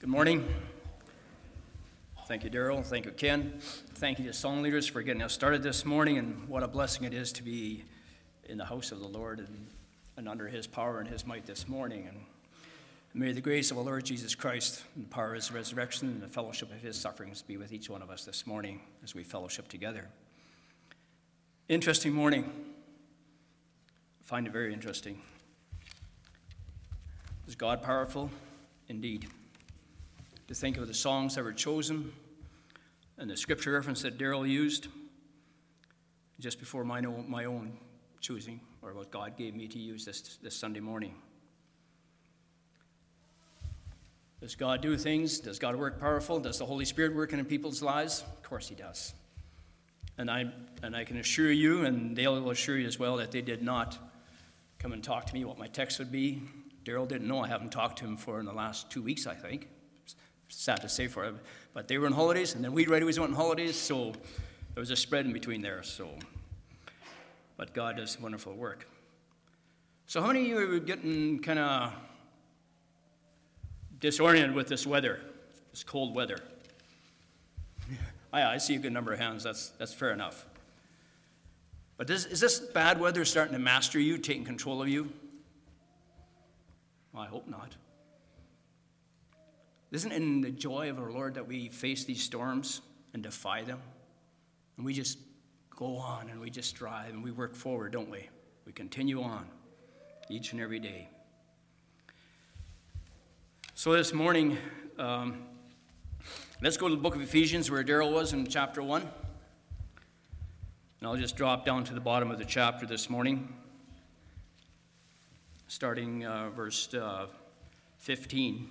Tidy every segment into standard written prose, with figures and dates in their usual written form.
Good morning. Thank you, Daryl. Thank you, Ken. Thank you to song leaders for getting us started this morning, and what a blessing it is to be in the house of the Lord and under his power and his might this morning. And may the grace of our Lord Jesus Christ and the power of his resurrection and the fellowship of his sufferings be with each one of us this morning as we fellowship together. Interesting morning. I find it very interesting. Is God powerful? Indeed. To think of the songs that were chosen and the scripture reference that Daryl used just before my own choosing, or what God gave me to use this Sunday morning. Does God do things? Does God work powerful? Does the Holy Spirit work in people's lives? Of course he does. And I can assure you, and Dale will assure you as well, that they did not come and talk to me what my text would be. Daryl didn't know. I haven't talked to him for in the last 2 weeks, I think. Sad to say for him, but they were on holidays, and then we right away went on holidays, so there was a spread in between there. But God does wonderful work. So how many of you are getting kind of disoriented with this weather, this cold weather? I see a good number of hands. That's fair enough. But is this bad weather starting to master you, taking control of you? Well, I hope not. Isn't it in the joy of our Lord that we face these storms and defy them? And we just go on and we just strive and we work forward, don't we? We continue on each and every day. So this morning, let's go to the book of Ephesians where Daryl was in chapter 1. And I'll just drop down to the bottom of the chapter this morning, starting verse 15.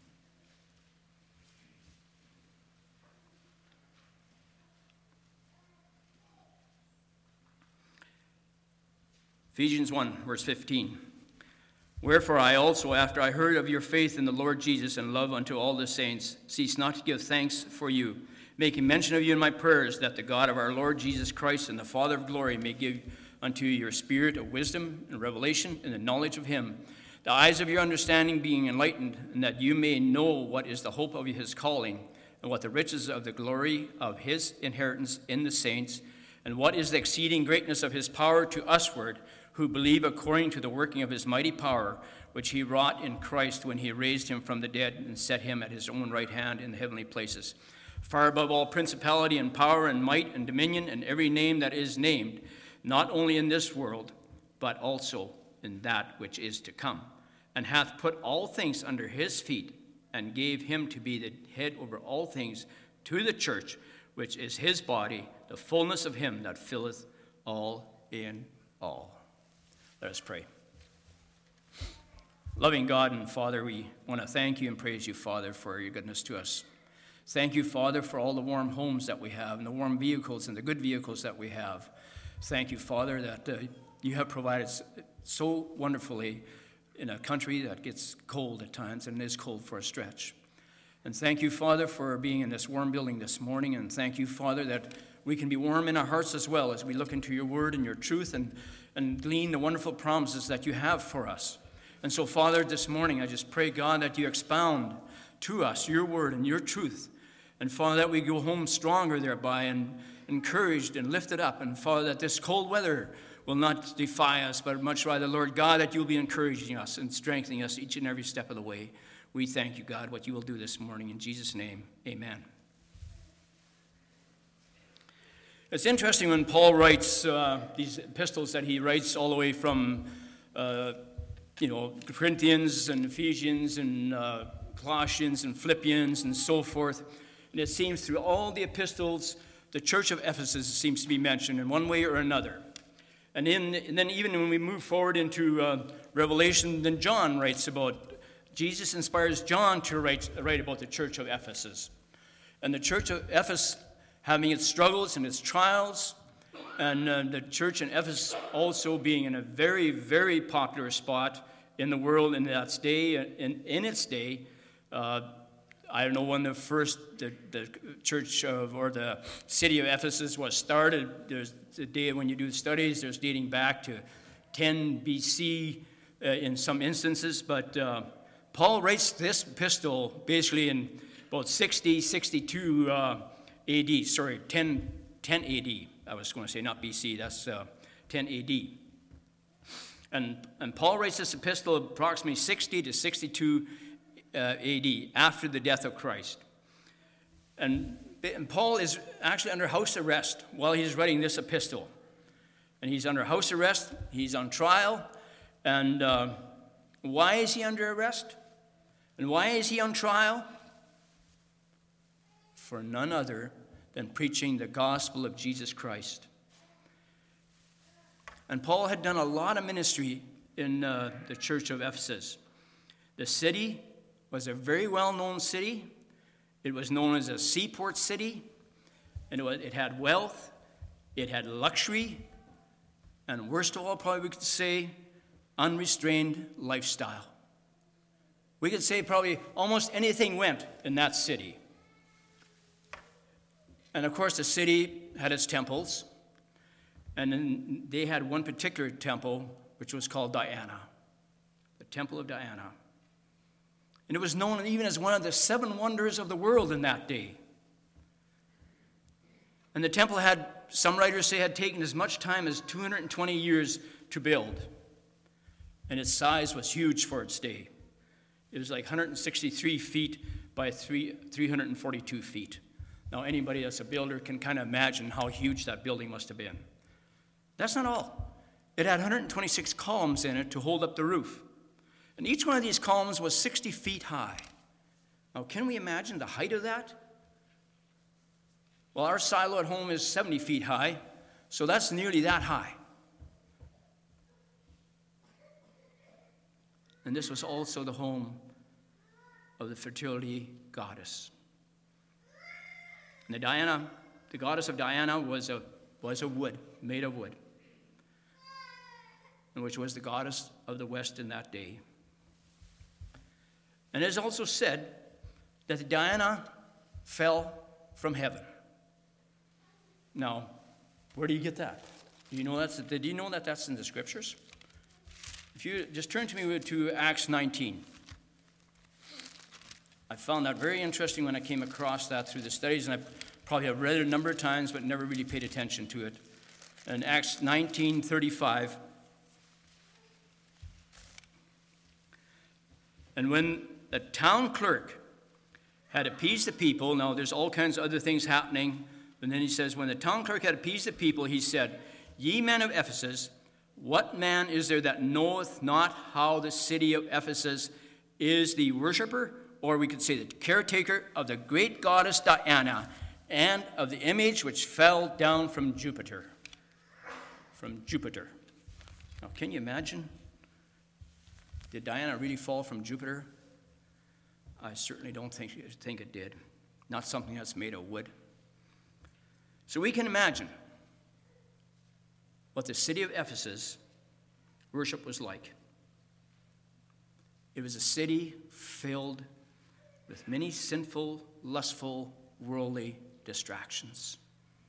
Ephesians 1, verse 15. Wherefore I also, after I heard of your faith in the Lord Jesus and love unto all the saints, cease not to give thanks for you, making mention of you in my prayers, that the God of our Lord Jesus Christ and the Father of glory may give unto you your spirit of wisdom and revelation and the knowledge of him, the eyes of your understanding being enlightened, and that you may know what is the hope of his calling, and what the riches of the glory of his inheritance in the saints, and what is the exceeding greatness of his power to usward, who believe according to the working of his mighty power, which he wrought in Christ when he raised him from the dead and set him at his own right hand in the heavenly places, far above all principality and power and might and dominion and every name that is named, not only in this world, but also in that which is to come, and hath put all things under his feet, and gave him to be the head over all things to the church, which is his body, the fullness of him that filleth all in all. Let us pray. Loving God and Father, we want to thank you and praise you, Father, for your goodness to us. Thank you, Father, for all the warm homes that we have and the warm vehicles and the good vehicles that we have. Thank you, Father, that you have provided so wonderfully in a country that gets cold at times and is cold for a stretch. And thank you, Father, for being in this warm building this morning. And thank you, Father, that we can be warm in our hearts as well as we look into your word and your truth and glean the wonderful promises that you have for us. And so, Father, this morning I just pray, God, that you expound to us your word and your truth. And, Father, that we go home stronger thereby and encouraged and lifted up. And, Father, that this cold weather will not defy us, but much rather, Lord God, that you'll be encouraging us and strengthening us each and every step of the way. We thank you, God, what you will do this morning. In Jesus' name, amen. It's interesting when Paul writes these epistles that he writes all the way from, Corinthians and Ephesians and Colossians and Philippians and so forth. And it seems through all the epistles, the church of Ephesus seems to be mentioned in one way or another. And then even when we move forward into Revelation, then John writes about, Jesus inspires John to write about the church of Ephesus. And the church of Ephesus having its struggles and its trials, and the church in Ephesus also being in a very, very popular spot in the world in its day. In its day, I don't know when the church or the city of Ephesus was started. There's the day when you do studies, there's dating back to 10 BC in some instances, but Paul writes this epistle basically in about 62 AD, sorry, 10 AD. I was going to say not BC, that's 10 AD. And Paul writes this epistle approximately 60 to 62 AD, after the death of Christ. And Paul is actually under house arrest while he's writing this epistle. And he's under house arrest, he's on trial, and why is he under arrest? And why is he on trial? For none other than preaching the gospel of Jesus Christ. And Paul had done a lot of ministry in the church of Ephesus. The city was a very well-known city. It was known as a seaport city, and it had wealth, it had luxury, and worst of all, probably we could say, unrestrained lifestyle. We could say probably almost anything went in that city. And of course, the city had its temples, and then they had one particular temple, which was called Diana, the Temple of Diana. And it was known even as one of the 7 wonders of the world in that day. And the temple had, some writers say, had taken as much time as 220 years to build. And its size was huge for its day. It was like 163 feet by 342 feet. Now, anybody that's a builder can kind of imagine how huge that building must have been. That's not all. It had 126 columns in it to hold up the roof. And each one of these columns was 60 feet high. Now, can we imagine the height of that? Well, our silo at home is 70 feet high, so that's nearly that high. And this was also the home of the fertility goddess. And the goddess of Diana was a wood, made of wood, and which was the goddess of the West in that day. And it is also said that the Diana fell from heaven. Now, where do you get that? Did you know that that's in the scriptures? If you just turn to me to Acts 19. I found that very interesting when I came across that through the studies, and I probably have read it a number of times but never really paid attention to it. In Acts 19:35, and when the town clerk had appeased the people, now there's all kinds of other things happening, and then he says, when the town clerk had appeased the people, he said, Ye men of Ephesus, what man is there that knoweth not how the city of Ephesus is the worshiper, or we could say the caretaker of the great goddess Diana, and of the image which fell down from Jupiter? From Jupiter. Now, can you imagine? Did Diana really fall from Jupiter? I certainly don't think it did. Not something that's made of wood. So we can imagine what the city of Ephesus worship was like. It was a city filled with many sinful, lustful, worldly distractions.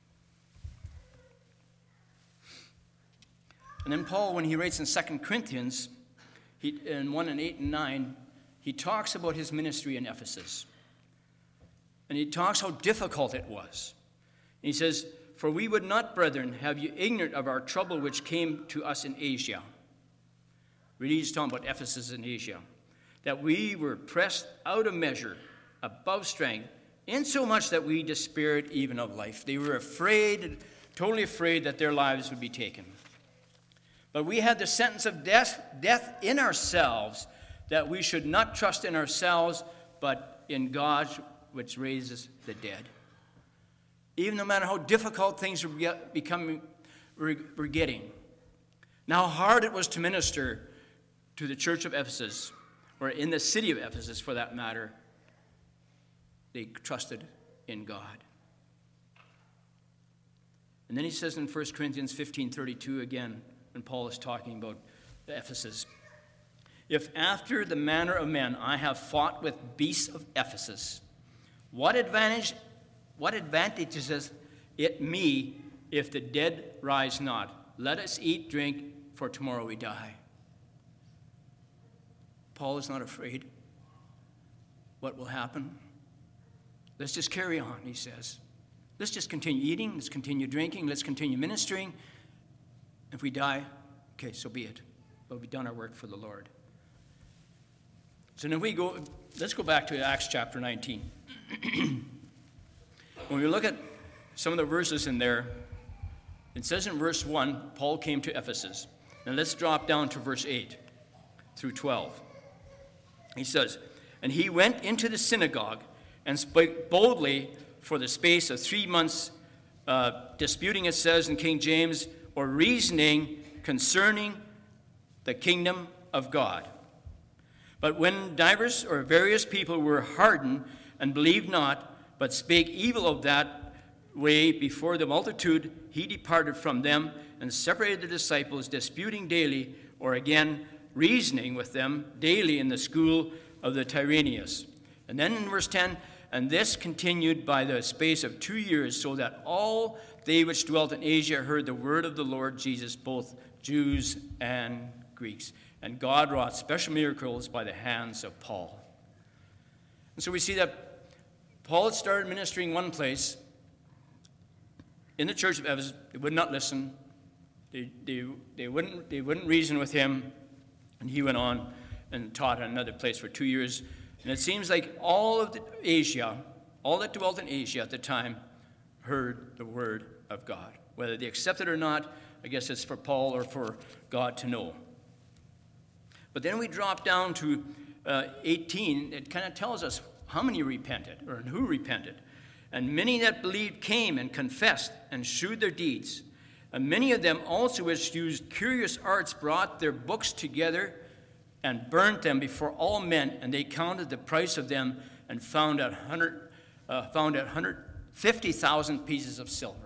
And then Paul, when he writes in 2 Corinthians, in 1 and 8 and 9, he talks about his ministry in Ephesus. And he talks how difficult it was. And he says, For we would not, brethren, have you ignorant of our trouble which came to us in Asia. Really, he's talking about Ephesus in Asia. That we were pressed out of measure, above strength, insomuch that we despaired even of life. They were afraid, totally afraid that their lives would be taken. But we had the sentence of death in ourselves, that we should not trust in ourselves, but in God, which raises the dead. Even no matter how difficult things were getting. Now how hard it was to minister to the church of Ephesus, or in the city of Ephesus for that matter, they trusted in God. And then he says in 1 Corinthians 15:32 again, when Paul is talking about Ephesus, If after the manner of men I have fought with beasts of Ephesus, what advantages it me if the dead rise not? Let us eat, drink, for tomorrow we die. Paul is not afraid what will happen? Let's just carry on, he says. Let's just continue eating. Let's continue drinking. Let's continue ministering. If we die, okay, so be it. But we've done our work for the Lord. So now let's go back to Acts chapter 19. When we look at some of the verses in there, it says in verse 1, Paul came to Ephesus. Now let's drop down to verse 8 through 12. He says, and he went into the synagogue and spoke boldly for the space of 3 months, disputing, it says in King James, or reasoning concerning the kingdom of God. But when divers or various people were hardened and believed not, but spake evil of that way before the multitude, he departed from them and separated the disciples, disputing daily, or again reasoning with them daily in the school of the Tyrannus. And then in verse 10, and this continued by the space of 2 years, so that all they which dwelt in Asia heard the word of the Lord Jesus, both Jews and Greeks. And God wrought special miracles by the hands of Paul. And so we see that Paul had started ministering one place in the church of Ephesus. They would not listen. They wouldn't reason with him. And he went on and taught in another place for 2 years. And it seems like all that dwelt in Asia at the time, heard the word of God. Whether they accept it or not, I guess it's for Paul or for God to know. But then we drop down to 18. It kind of tells us how many repented, or who repented. And many that believed came and confessed and shewed their deeds. And many of them also which used curious arts brought their books together and burnt them before all men. And they counted the price of them and found 150,000 pieces of silver.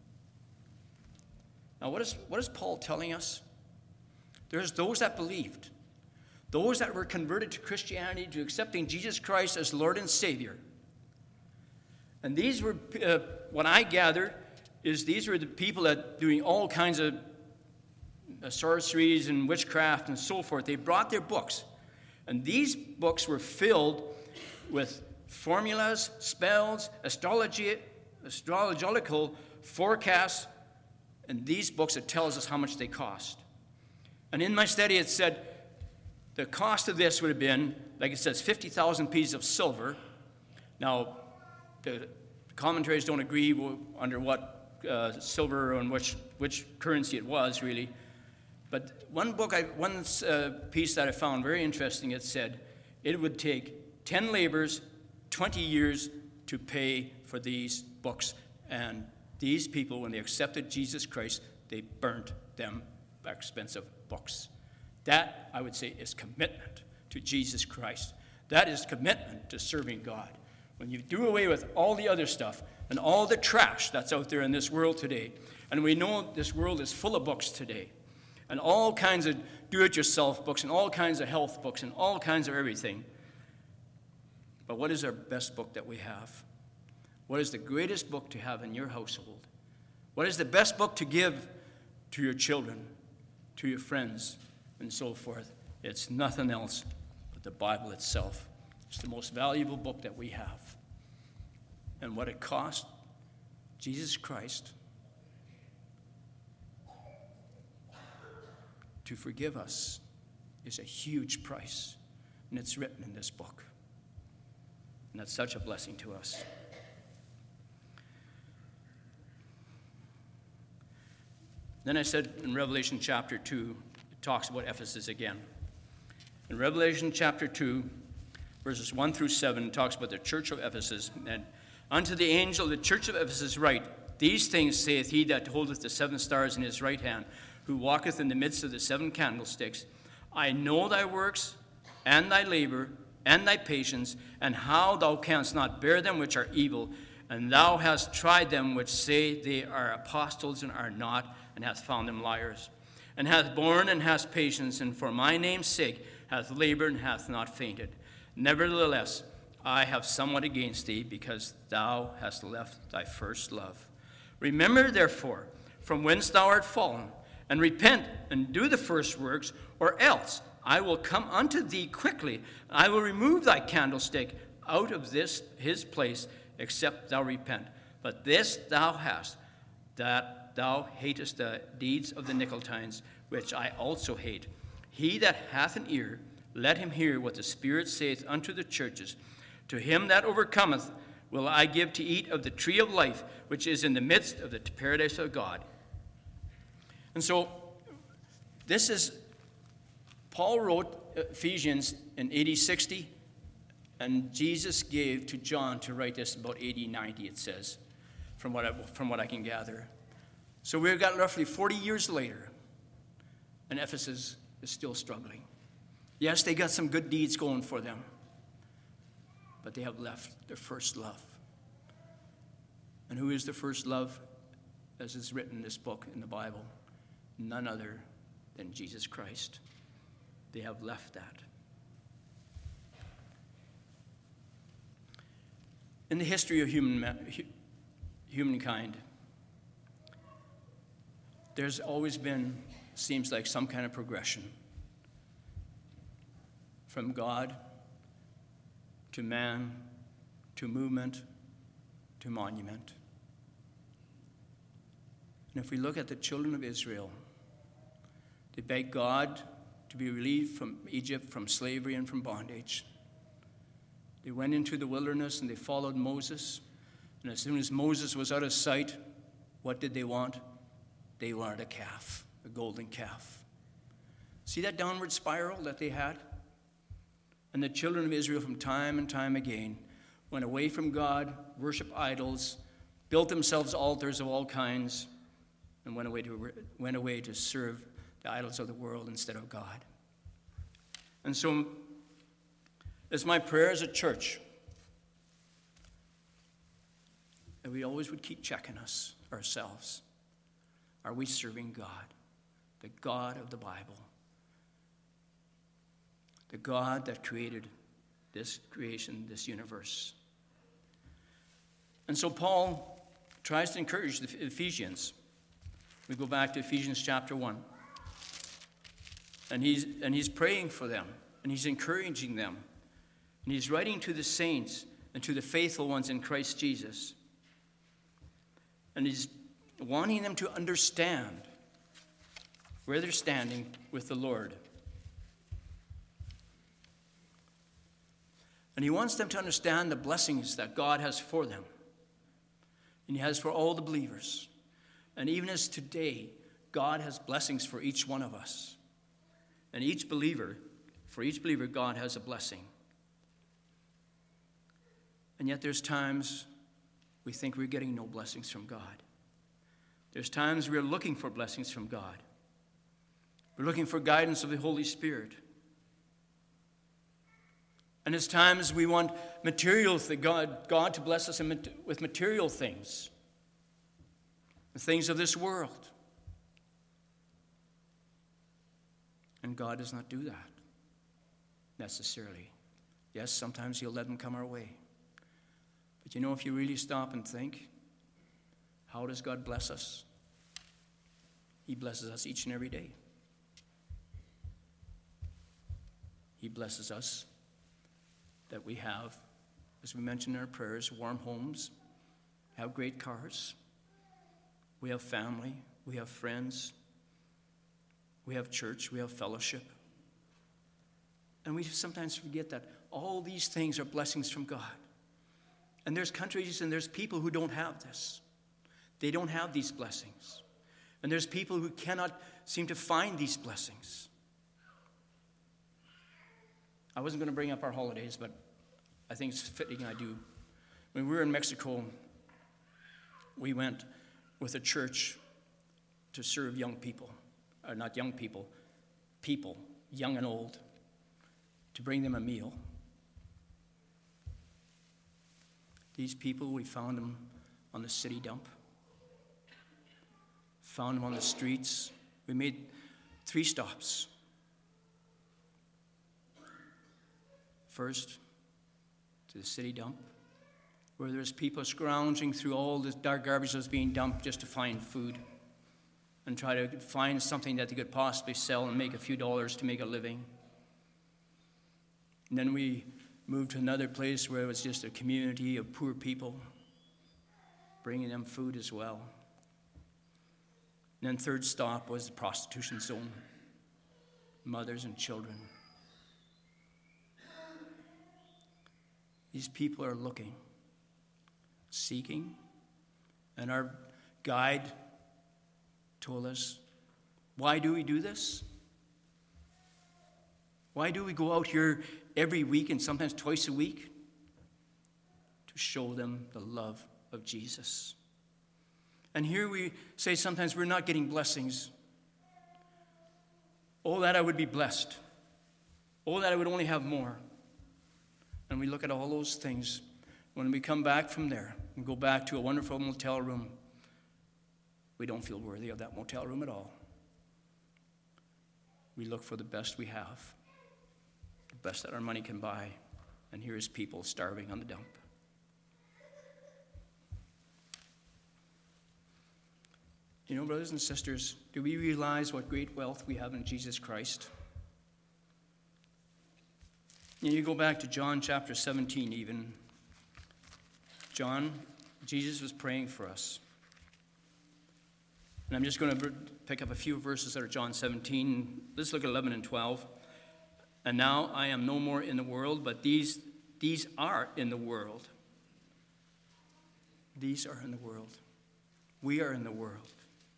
Now, what is Paul telling us? There's those that believed. Those that were converted to Christianity, to accepting Jesus Christ as Lord and Savior. And these were, what I gathered, is these were the people that doing all kinds of sorceries and witchcraft and so forth. They brought their books. And these books were filled with formulas, spells, astrological forecasts, and these books, it tells us how much they cost. And in my study, it said the cost of this would have been, like it says, 50,000 pieces of silver. Now, the commentaries don't agree under what silver and which currency it was, really. But one piece that I found very interesting, it said it would take 10 labors, 20 years to pay for these books. And these people, when they accepted Jesus Christ, they burnt them expensive books. That, I would say, is commitment to Jesus Christ. That is commitment to serving God. When you do away with all the other stuff and all the trash that's out there in this world today, and we know this world is full of books today, and all kinds of do-it-yourself books, and all kinds of health books, and all kinds of everything. But what is our best book that we have? What is the greatest book to have in your household? What is the best book to give to your children, to your friends, and so forth? It's nothing else but the Bible itself. It's the most valuable book that we have. And what it cost Jesus Christ to forgive us is a huge price. And it's written in this book. And that's such a blessing to us. Then I said in Revelation chapter 2, it talks about Ephesus again. In Revelation chapter 2, verses 1 through 7, it talks about the church of Ephesus. And unto the angel of the church of Ephesus write, these things saith he that holdeth the 7 stars in his right hand, who walketh in the midst of the 7 candlesticks. I know thy works, and thy labor, and thy patience, and how thou canst not bear them which are evil, and thou hast tried them which say they are apostles and are not, and hast found them liars, and hath borne and hast patience, and for my name's sake hath labored and hath not fainted. Nevertheless, I have somewhat against thee, because thou hast left thy first love. Remember, therefore, from whence thou art fallen, and repent, and do the first works, or else I will come unto thee quickly. I will remove thy candlestick out of his place, except thou repent. But this thou hast, that thou hatest the deeds of the Nicolaitans, which I also hate. He that hath an ear, let him hear what the Spirit saith unto the churches. To him that overcometh will I give to eat of the tree of life, which is in the midst of the paradise of God. And so, Paul wrote Ephesians in AD 60, and Jesus gave to John to write this about AD 90, it says, from what I can gather. So we've got roughly 40 years later, and Ephesus is still struggling. Yes, they got some good deeds going for them, but they have left their first love. And who is the first love, as is written in this book in the Bible? None other than Jesus Christ. They have left that. In the history of humankind, there's always been, seems like, some kind of progression from God to man to movement to monument. And if we look at the children of Israel, they begged God to be relieved from Egypt, from slavery and from bondage. They went into the wilderness and they followed Moses. And as soon as Moses was out of sight, what did they want? They wanted a calf, a golden calf. See that downward spiral that they had? And the children of Israel from time and time again went away from God, worshiped idols, built themselves altars of all kinds, and went away to serve the idols of the world instead of God. And so it's my prayer as a church that we always would keep checking ourselves. Are we serving God, the God of the Bible, the God that created this creation, this universe? And so Paul tries to encourage the Ephesians. We go back to Ephesians chapter 1. And he's praying for them, and he's encouraging them. And he's writing to the saints and to the faithful ones in Christ Jesus. And he's wanting them to understand where they're standing with the Lord. And he wants them to understand the blessings that God has for them. And he has for all the believers. And even as today, God has blessings for each one of us. And for each believer, God has a blessing. And yet there's times we think we're getting no blessings from God. There's times we're looking for blessings from God. We're looking for guidance of the Holy Spirit. And there's times we want God to bless us with material things, the things of this world. And God does not do that necessarily. Yes, sometimes he'll let them come our way. But you know, if you really stop and think, how does God bless us? He blesses us each and every day. He blesses us that we have, as we mentioned in our prayers, warm homes, have great cars, we have family, we have friends, we have church, we have fellowship. And we sometimes forget that all these things are blessings from God. And there's countries and there's people who don't have this. They don't have these blessings. And there's people who cannot seem to find these blessings. I wasn't going to bring up our holidays, but I think it's fitting I do. When we were in Mexico, we went with a church to serve young people. Not young people, young and old, to bring them a meal. These people, we found them on the city dump, found them on the streets. We made 3 stops. First, to the city dump, where there's people scrounging through all this dark garbage that's being dumped just to find food and try to find something that they could possibly sell and make a few dollars to make a living. And then we moved to another place where it was just a community of poor people, bringing them food as well. And then third stop was the prostitution zone, mothers and children. These people are looking, seeking, and our guide told us, why do we do this? Why do we go out here every week and sometimes twice a week? To show them the love of Jesus. And here we say sometimes we're not getting blessings. Oh, that I would be blessed. Oh, that I would only have more. And we look at all those things. When we come back from there and go back to a wonderful motel room, we don't feel worthy of that motel room at all. We look for the best we have, the best that our money can buy. And here's people starving on the dump. You know, brothers and sisters, do we realize what great wealth we have in Jesus Christ? You go back to John chapter 17 even. Jesus was praying for us. And I'm just going to pick up a few verses that are John 17. Let's look at 11 and 12. And now I am no more in the world, but these are in the world. These are in the world. We are in the world.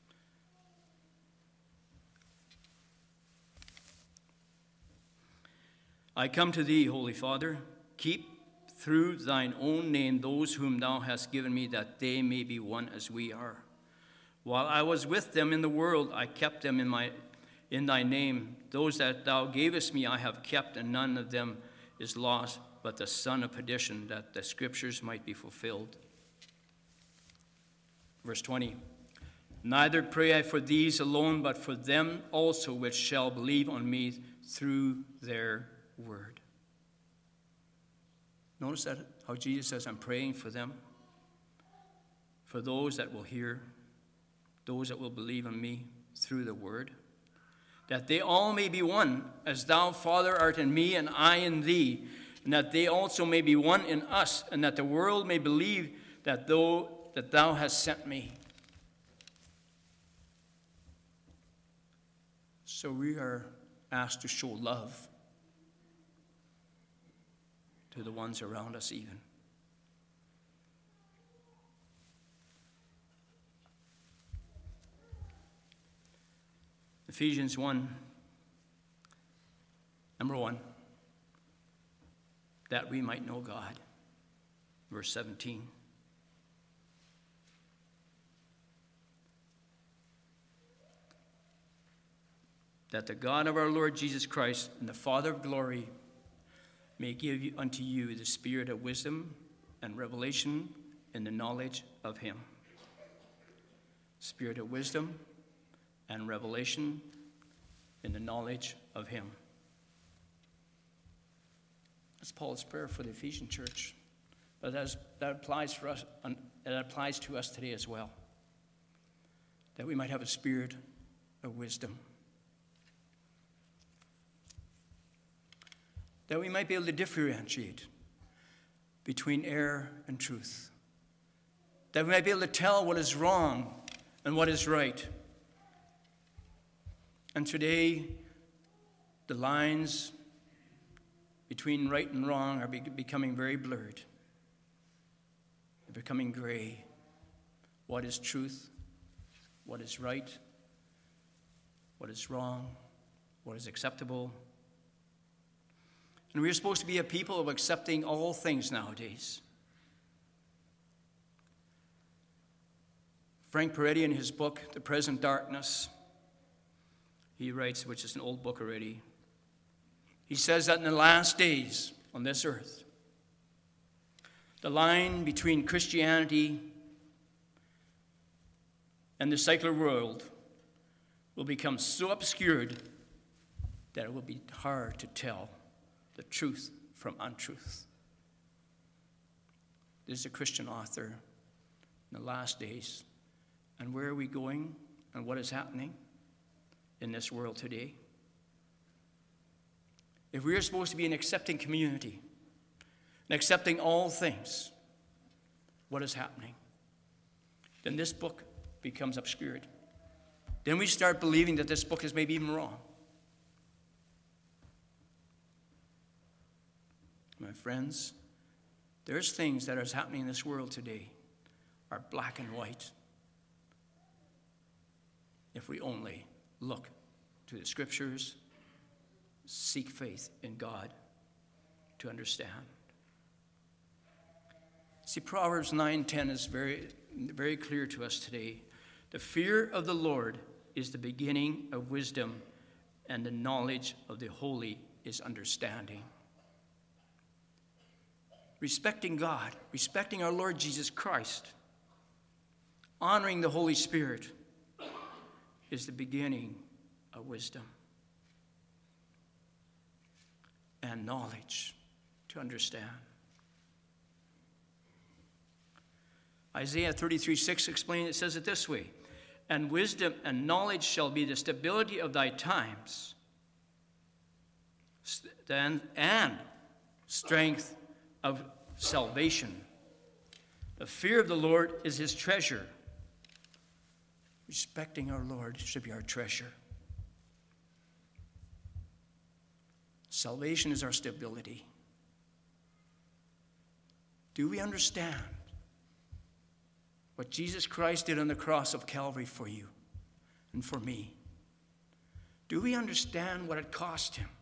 I come to thee, Holy Father, keep through thine own name those whom thou hast given me, that they may be one as we are. While I was with them in the world, I kept them in thy name. Those that thou gavest me I have kept, and none of them is lost, but the son of perdition, that the scriptures might be fulfilled. Verse 20. Neither pray I for these alone, but for them also which shall believe on me through their word. Notice that how Jesus says, I'm praying for them, for those that will hear, those that will believe on me through the word, that they all may be one, as thou, Father, art in me and I in thee, and that they also may be one in us, and that the world may believe that thou hast sent me. So we are asked to show love to the ones around us even. Ephesians 1, number 1, that we might know God. Verse 17. That the God of our Lord Jesus Christ and the Father of glory may give unto you the spirit of wisdom and revelation in the knowledge of him. Spirit of wisdom and revelation in the knowledge of him. That's Paul's prayer for the Ephesian church. But that applies for us, and it applies to us today as well. That we might have a spirit of wisdom. That we might be able to differentiate between error and truth. That we might be able to tell what is wrong and what is right. And today, the lines between right and wrong are becoming very blurred. They're becoming gray. What is truth? What is right? What is wrong? What is acceptable? And we're supposed to be a people of accepting all things nowadays. Frank Peretti, in his book, The Present Darkness, he writes, which is an old book already, he says that in the last days on this earth, the line between Christianity and the secular world will become so obscured that it will be hard to tell the truth from untruth. This is a Christian author in the last days. And where are we going and what is happening in this world today? If we are supposed to be an accepting community, and accepting all things, what is happening? Then this book becomes obscured. Then we start believing that this book is maybe even wrong. My friends, there's things that are happening in this world today are black and white. If we only look to the Scriptures, seek faith in God to understand. See, Proverbs 9:10 is very, very clear to us today. The fear of the Lord is the beginning of wisdom, and the knowledge of the holy is understanding. Respecting God, respecting our Lord Jesus Christ, honoring the Holy Spirit is the beginning of wisdom and knowledge to understand. Isaiah 33:6 explains it, says it this way, and wisdom and knowledge shall be the stability of thy times, and strength of salvation. The fear of the Lord is his treasure. Respecting our Lord should be our treasure. Salvation is our stability. Do we understand what Jesus Christ did on the cross of Calvary for you and for me? Do we understand what it cost him?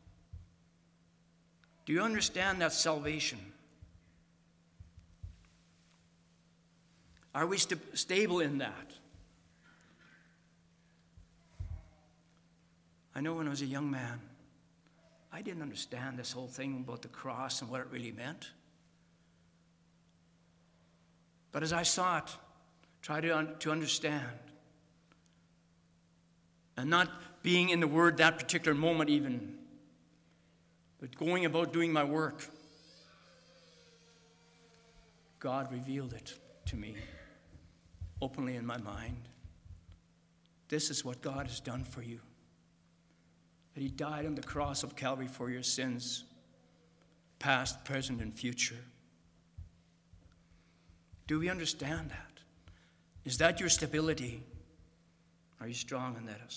Do you understand that salvation? Are we stable in that? I know when I was a young man, I didn't understand this whole thing about the cross and what it really meant. But as I saw it, try to understand, and not being in the Word that particular moment even, but going about doing my work, God revealed it to me openly in my mind. This is what God has done for you. That he died on the cross of Calvary for your sins, past, present, and future. Do we understand that? Is that your stability? Are you strong in that?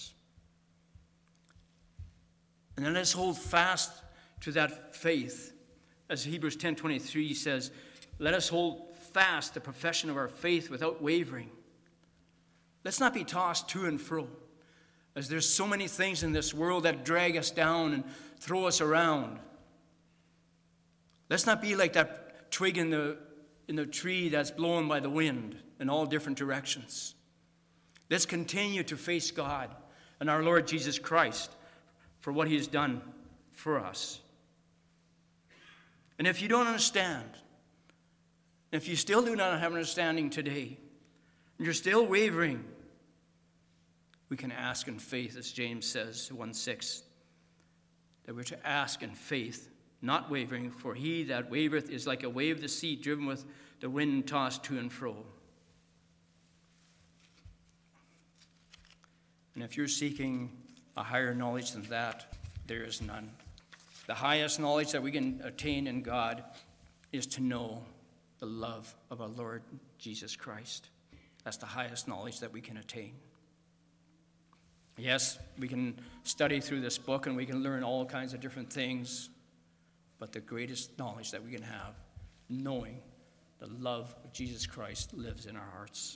And then let's hold fast to that faith. As Hebrews 10:23 says, let us hold fast the profession of our faith without wavering. Let's not be tossed to and fro, as there's so many things in this world that drag us down and throw us around. Let's not be like that twig in the tree that's blown by the wind in all different directions. Let's continue to face God and our Lord Jesus Christ for what he has done for us. And if you don't understand, if you still do not have an understanding today, and you're still wavering, we can ask in faith, as James says, 1:6, that we're to ask in faith, not wavering, for he that wavereth is like a wave of the sea driven with the wind tossed to and fro. And if you're seeking a higher knowledge than that, there is none. The highest knowledge that we can attain in God is to know the love of our Lord Jesus Christ. That's the highest knowledge that we can attain. Yes, we can study through this book and we can learn all kinds of different things, but the greatest knowledge that we can have, knowing the love of Jesus Christ, lives in our hearts.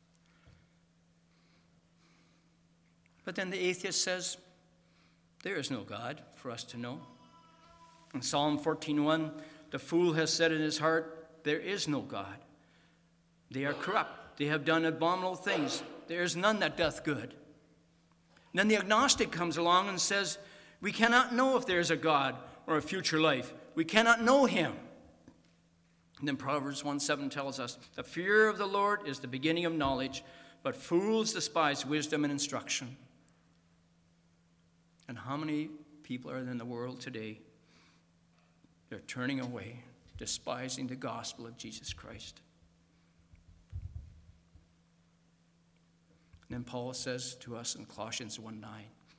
But then the atheist says, there is no God for us to know. In Psalm 14:1, the fool has said in his heart, there is no God. They are corrupt. They have done abominable things. There is none that doth good. And then the agnostic comes along and says, we cannot know if there is a God or a future life. We cannot know him. And then Proverbs 1:7 tells us, the fear of the Lord is the beginning of knowledge, but fools despise wisdom and instruction. And how many people are in the world today? They're turning away, despising the gospel of Jesus Christ. And then Paul says to us in Colossians 1:9,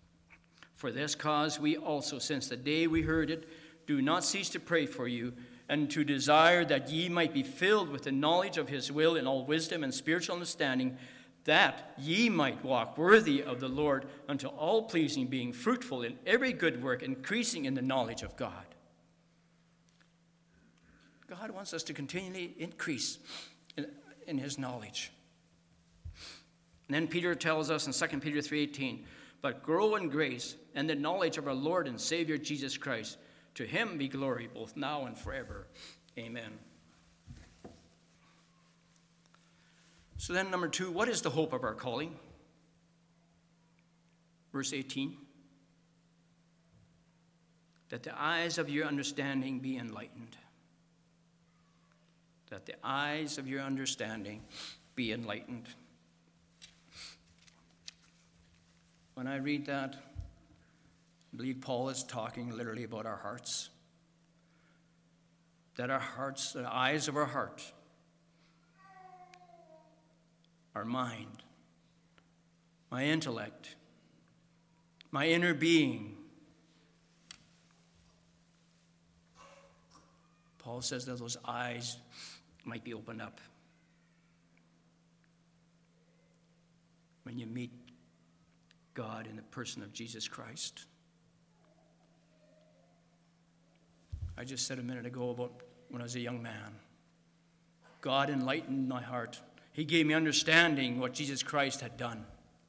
for this cause we also, since the day we heard it, do not cease to pray for you, and to desire that ye might be filled with the knowledge of his will in all wisdom and spiritual understanding, that ye might walk worthy of the Lord unto all pleasing, being fruitful in every good work, increasing in the knowledge of God. God wants us to continually increase in his knowledge. And then Peter tells us in 2 Peter 3:18, but grow in grace and the knowledge of our Lord and Savior Jesus Christ. To him be glory both now and forever. Amen. So then, number 2, what is the hope of our calling? Verse 18. That the eyes of your understanding be enlightened. That the eyes of your understanding be enlightened. When I read that, I believe Paul is talking literally about our hearts. That our hearts, the eyes of our heart, our mind, my intellect, my inner being. Paul says that those eyes might be opened up. When you meet God in the person of Jesus Christ. I just said a minute ago about when I was a young man. God enlightened my heart. He gave me understanding what Jesus Christ had done.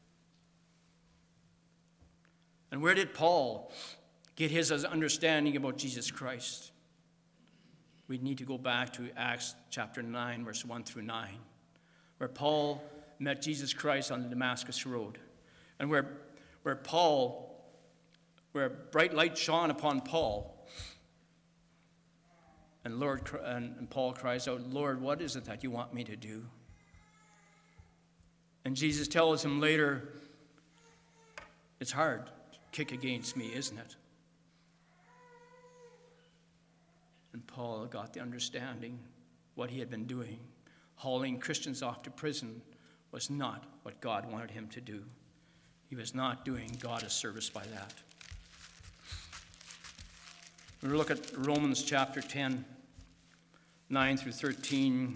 And where did Paul get his understanding about Jesus Christ? We need to go back to Acts chapter 9, verse 1 through 9, where Paul met Jesus Christ on the Damascus Road. And where bright light shone upon Paul. And Paul cries out, Lord, what is it that you want me to do? And Jesus tells him later, it's hard to kick against me, isn't it? And Paul got the understanding what he had been doing. Hauling Christians off to prison was not what God wanted him to do. He was not doing God a service by that. We look at Romans chapter 10, 9 through 13.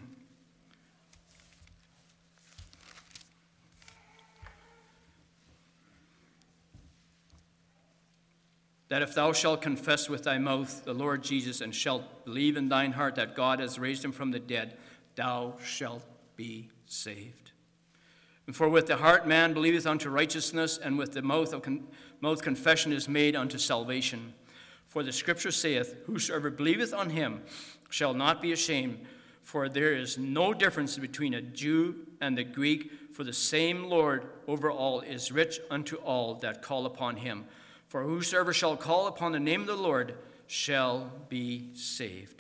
That if thou shalt confess with thy mouth the Lord Jesus, and shalt believe in thine heart that God has raised him from the dead, thou shalt be saved. And for with the heart man believeth unto righteousness, and with the mouth confession is made unto salvation. For the scripture saith, whosoever believeth on him shall not be ashamed. For there is no difference between a Jew and the Greek, for the same Lord over all is rich unto all that call upon him. For whosoever shall call upon the name of the Lord shall be saved.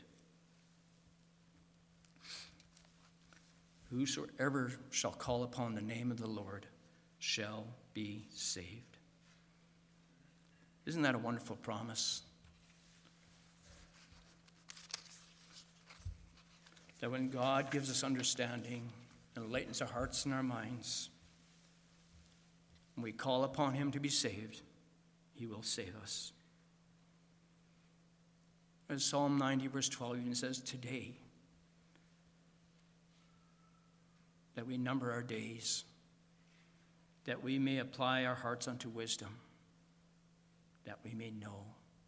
Whosoever shall call upon the name of the Lord shall be saved. Isn't that a wonderful promise? That when God gives us understanding and enlightens our hearts and our minds, and we call upon him to be saved, he will save us. As Psalm 90, verse 12 even says, today, that we number our days, that we may apply our hearts unto wisdom, that we may know.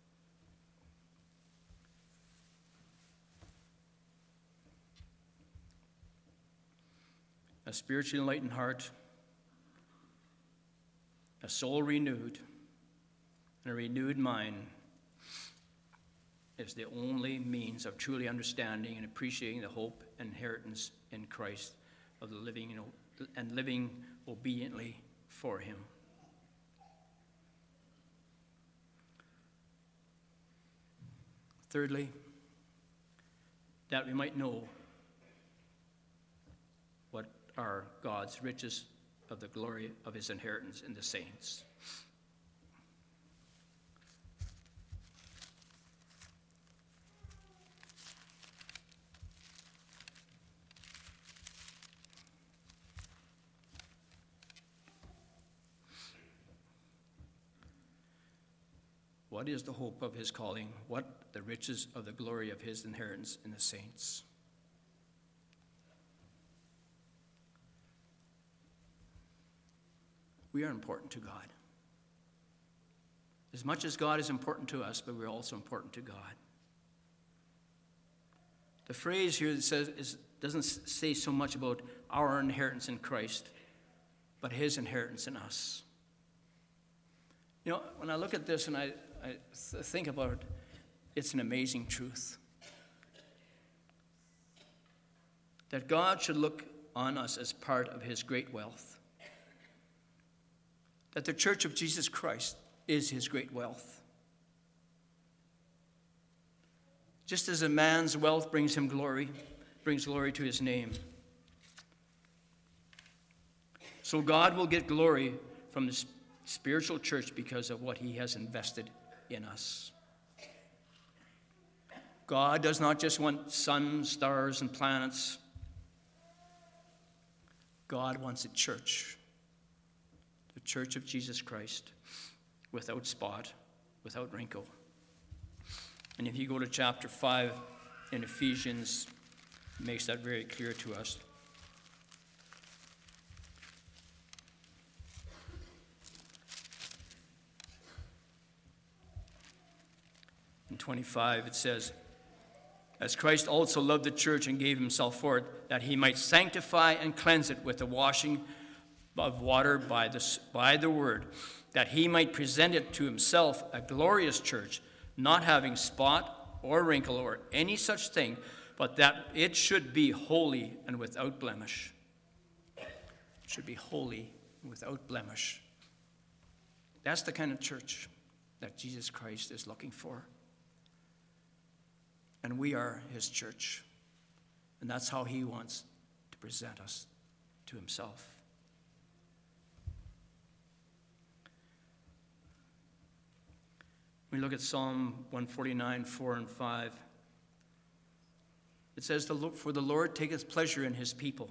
A spiritually enlightened heart, a soul renewed, and a renewed mind is the only means of truly understanding and appreciating the hope and inheritance in Christ of the living and living obediently for him. Thirdly, that we might know what are God's riches of the glory of his inheritance in the saints. What is the hope of his calling? What the riches of the glory of his inheritance in the saints? We are important to God. As much as God is important to us, but we're also important to God. The phrase here that says doesn't say so much about our inheritance in Christ, but his inheritance in us. You know, when I look at this and I think about it, it's an amazing truth. That God should look on us as part of his great wealth. That the church of Jesus Christ is his great wealth. Just as a man's wealth brings him glory, brings glory to his name, so God will get glory from the spiritual church because of what he has invested in us. God does not just want suns, stars, and planets. God wants a church, the church of Jesus Christ, without spot, without wrinkle. And if you go to chapter 5 in Ephesians, it makes that very clear to us. In 25, it says, as Christ also loved the church and gave himself for it, that he might sanctify and cleanse it with the washing of water by the word, that he might present it to himself a glorious church, not having spot or wrinkle or any such thing, but that it should be holy and without blemish. It should be holy and without blemish. That's the kind of church that Jesus Christ is looking for. And we are his church. And that's how he wants to present us to himself. We look at Psalm 149, 4 and 5. It says, for the Lord taketh pleasure in his people,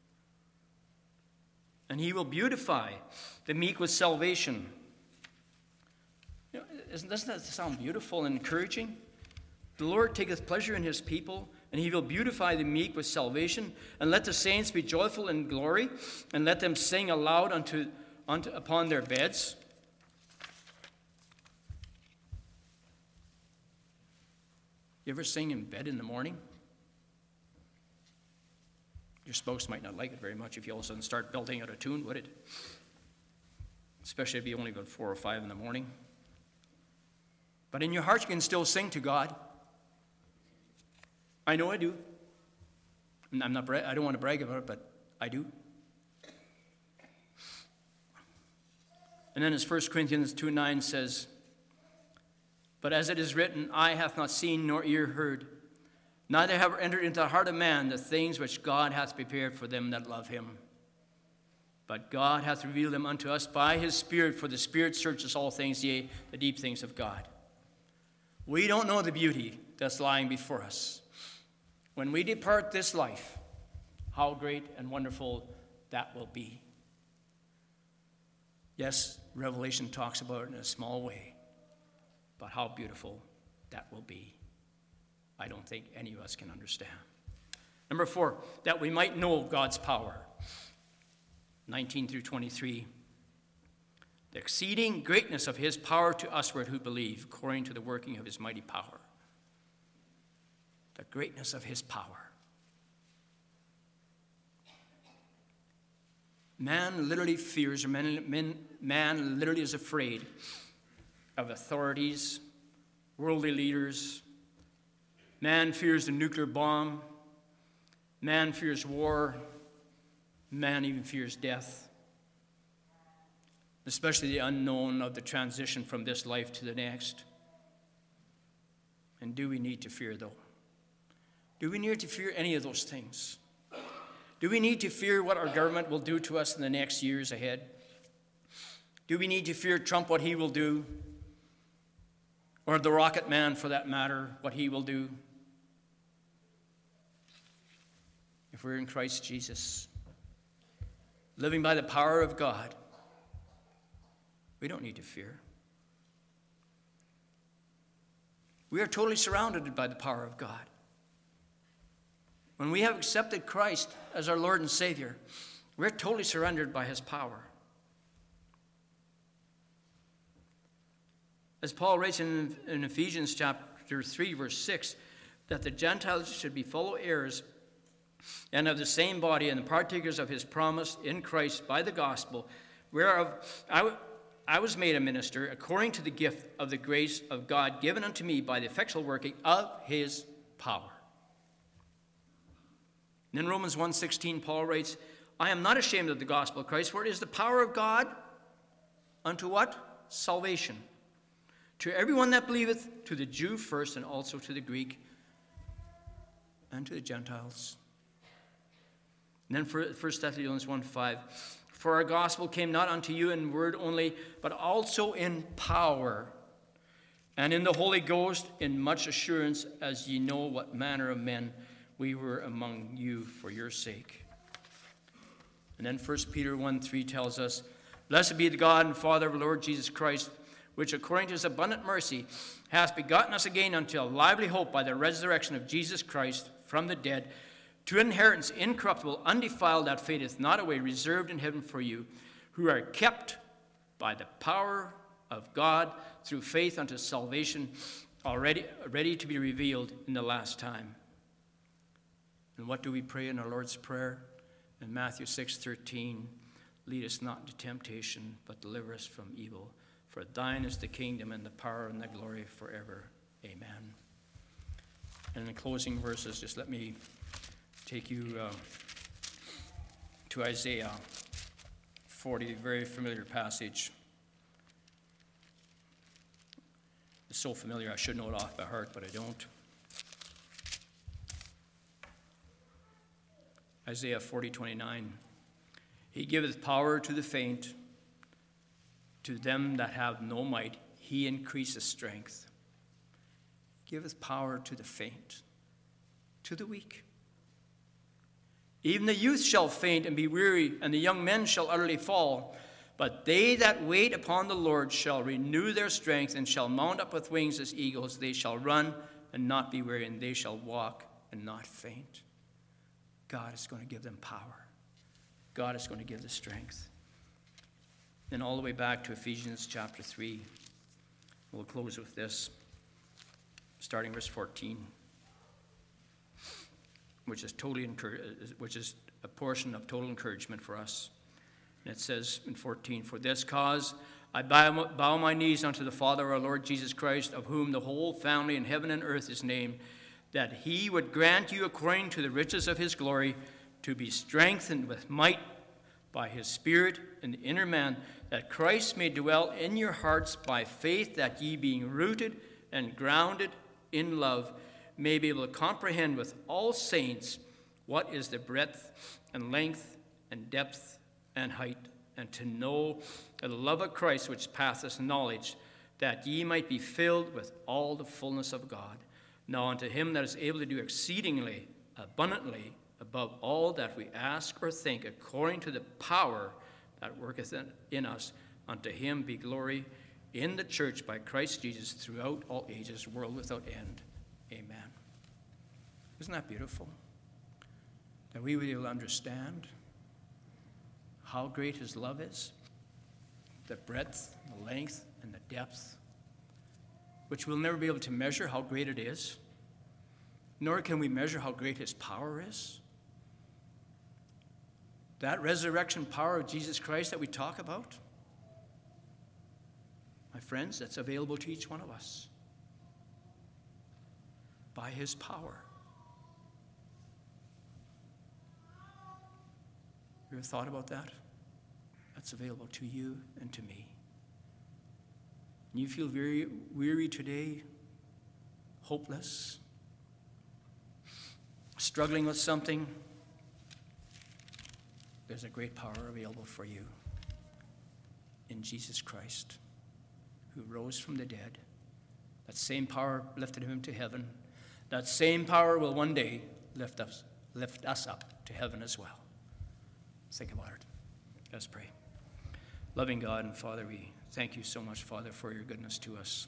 and he will beautify the meek with salvation. You know, doesn't that sound beautiful and encouraging? The Lord taketh pleasure in his people, and he will beautify the meek with salvation, and let the saints be joyful in glory, and let them sing aloud upon their beds. You ever sing in bed in the morning? Your spouse might not like it very much if you all of a sudden start belting out a tune, would it? Especially if you only about 4 or 5 in the morning. But in your heart, you can still sing to God. I know I do. I don't want to brag about it, but I do. And then as 1 Corinthians 2:9 says, but as it is written, eye hath not seen nor ear heard, neither have entered into the heart of man the things which God hath prepared for them that love him. But God hath revealed them unto us by his Spirit, for the Spirit searches all things, yea, the deep things of God. We don't know the beauty that's lying before us. When we depart this life, how great and wonderful that will be. Yes, Revelation talks about it in a small way, but how beautiful that will be, I don't think any of us can understand. Number 4, that we might know God's power. 19 through 23. The exceeding greatness of his power to usward who believe, according to the working of his mighty power. The greatness of his power. Man literally fears, or man literally is afraid of authorities, worldly leaders. Man fears the nuclear bomb. Man fears war. Man even fears death. Especially the unknown of the transition from this life to the next. And do we need to fear, though? Do we need to fear any of those things? Do we need to fear what our government will do to us in the next years ahead? Do we need to fear Trump, what he will do? Or the rocket man, for that matter, what he will do? If we're in Christ Jesus, living by the power of God, we don't need to fear. We are totally surrounded by the power of God. When we have accepted Christ as our Lord and Savior, we're totally surrendered by his power. As Paul writes in Ephesians chapter 3, verse 6, that the Gentiles should be fellow heirs and of the same body and the partakers of his promise in Christ by the gospel, whereof I was made a minister according to the gift of the grace of God given unto me by the effectual working of his power. And in Romans 1:16, Paul writes, I am not ashamed of the gospel of Christ, for it is the power of God unto what? Salvation. To everyone that believeth, to the Jew first, and also to the Greek, and to the Gentiles. And then 1 Thessalonians 1:5, for our gospel came not unto you in word only, but also in power, and in the Holy Ghost, in much assurance, as ye know what manner of men we were among you for your sake. And then 1 Peter 1:3 tells us, blessed be the God and Father of our Lord Jesus Christ, which according to his abundant mercy hath begotten us again unto a lively hope by the resurrection of Jesus Christ from the dead, to an inheritance incorruptible, undefiled, that fadeth not away, reserved in heaven for you, who are kept by the power of God through faith unto salvation, already ready to be revealed in the last time. And what do we pray in our Lord's Prayer? In Matthew 6:13, lead us not into temptation, but deliver us from evil. For thine is the kingdom and the power and the glory forever. Amen. And in the closing verses, just let me take you to Isaiah 40, a very familiar passage. It's so familiar I should know it off by heart, but I don't. Isaiah 40:29. He giveth power to the faint, to them that have no might, he increaseth strength. He giveth power to the faint, to the weak. Even the youth shall faint and be weary, and the young men shall utterly fall. But they that wait upon the Lord shall renew their strength, and shall mount up with wings as eagles. They shall run and not be weary, and they shall walk and not faint. God is going to give them power. God is going to give the strength. Then all the way back to Ephesians chapter 3. We'll close with this, starting verse 14, which is a portion of total encouragement for us. And it says in 14, for this cause I bow my knees unto the Father of our Lord Jesus Christ, of whom the whole family in heaven and earth is named, that he would grant you according to the riches of his glory to be strengthened with might by his Spirit in the inner man, that Christ may dwell in your hearts by faith, that ye being rooted and grounded in love may be able to comprehend with all saints what is the breadth and length and depth and height, and to know the love of Christ which passeth knowledge, that ye might be filled with all the fullness of God. Now unto him that is able to do exceedingly abundantly above all that we ask or think, according to the power that worketh in us, unto him be glory in the church by Christ Jesus throughout all ages, world without end. Amen. Isn't that beautiful? That we will understand how great his love is, the breadth, the length, and the depth, which we'll never be able to measure how great it is, nor can we measure how great his power is. That resurrection power of Jesus Christ that we talk about, my friends, that's available to each one of us by his power. You ever thought about that? That's available to you and to me. And you feel very weary today, hopeless, struggling with something, there's a great power available for you in Jesus Christ, who rose from the dead. That same power lifted him to heaven. That same power will one day lift us up to heaven as well. Think about it. Let's pray. Loving God and Father, we thank you so much, Father, for your goodness to us.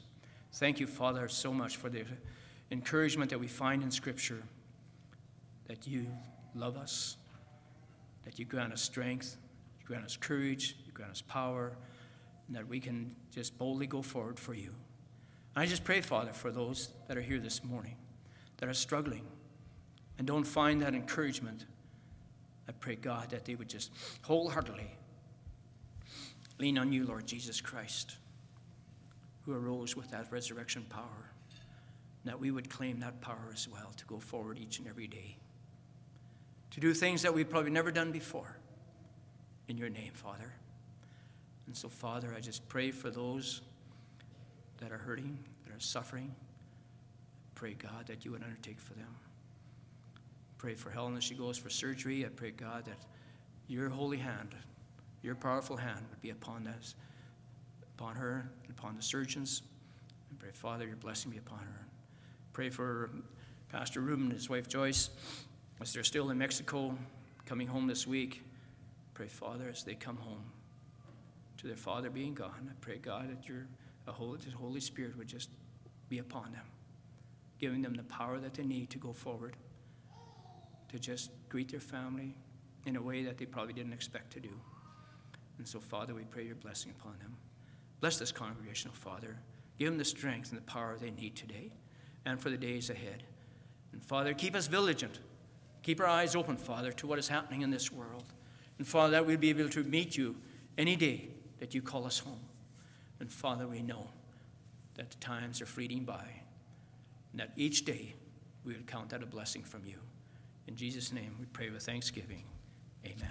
Thank you, Father, so much for the encouragement that we find in Scripture, that you love us, that you grant us strength, you grant us courage, you grant us power, and that we can just boldly go forward for you. And I just pray, Father, for those that are here this morning that are struggling and don't find that encouragement. I pray, God, that they would just wholeheartedly lean on you, Lord Jesus Christ, who arose with that resurrection power, and that we would claim that power as well to go forward each and every day, to do things that we've probably never done before in your name, Father. And so, Father, I just pray for those that are hurting, that are suffering. Pray, God, that you would undertake for them. Pray for Helen as she goes for surgery. I pray, God, that your holy hand, your powerful hand would be upon us, upon her, and upon the surgeons. And pray, Father, your blessing be upon her. Pray for Pastor Reuben and his wife Joyce as they're still in Mexico, coming home this week. Pray, Father, as they come home to their father being gone, I pray, God, that the Holy Spirit would just be upon them, giving them the power that they need to go forward, to just greet their family in a way that they probably didn't expect to do. And so, Father, we pray your blessing upon them. Bless this congregation, oh Father. Give them the strength and the power they need today and for the days ahead. And, Father, keep us vigilant. Keep our eyes open, Father, to what is happening in this world. And, Father, that we'll be able to meet you any day that you call us home. And, Father, we know that the times are fleeting by, and that each day we would count that a blessing from you. In Jesus' name, we pray with thanksgiving. Amen.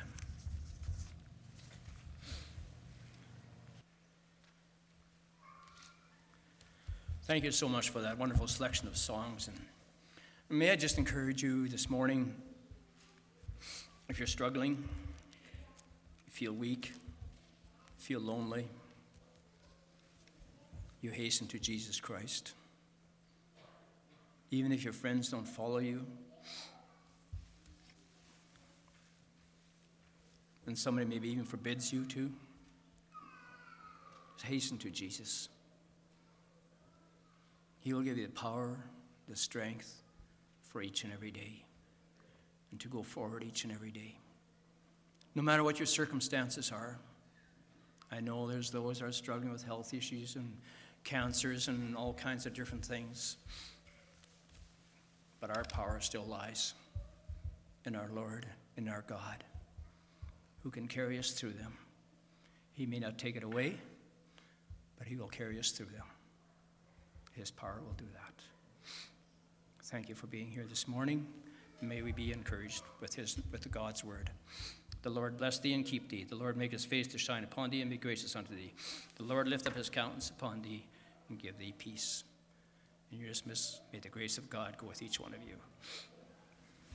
Thank you so much for that wonderful selection of songs. And may I just encourage you this morning, if you're struggling, feel weak, feel lonely, you hasten to Jesus Christ. Even if your friends don't follow you, and somebody maybe even forbids you to, hasten to Jesus. He will give you the power, the strength for each and every day, and to go forward each and every day. No matter what your circumstances are, I know there's those that are struggling with health issues and cancers and all kinds of different things, but our power still lies in our Lord, in our God, who can carry us through them. He may not take it away, but he will carry us through them. His power will do that. Thank you for being here this morning. May we be encouraged with the God's word. The Lord bless thee and keep thee. The Lord make his face to shine upon thee and be gracious unto thee. The Lord lift up his countenance upon thee and give thee peace. And you're dismissed. May the grace of God go with each one of you.